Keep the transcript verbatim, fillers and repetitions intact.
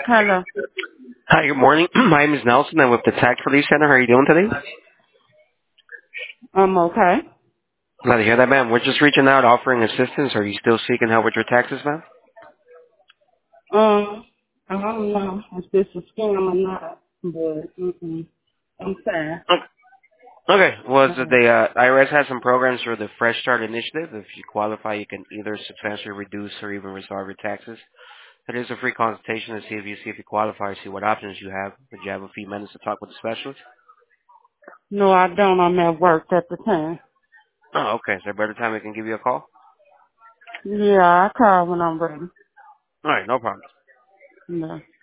Hello. Hi, good morning. My name is Nelson. I'm with the Tax Relief Center. How are you doing today? I'm okay. Glad to hear that, ma'am. We're just reaching out, offering assistance. Are you still seeking help with your taxes, ma'am? Um, I don't know if this is scam or not, but mm-mm. I'm fine. Okay. Well, so Um, the uh, I R S has some programs for the Fresh Start Initiative. If you qualify, you can either substantially reduce or even resolve your taxes. It is a free consultation to see if you see if you qualify, see what options you have. Would you have a few minutes to talk with the specialist? no, I don't. I'm at work at the time. Oh, okay. Is there a better time I can give you a call? Yeah, I call when I'm ready. All right, no problem. No.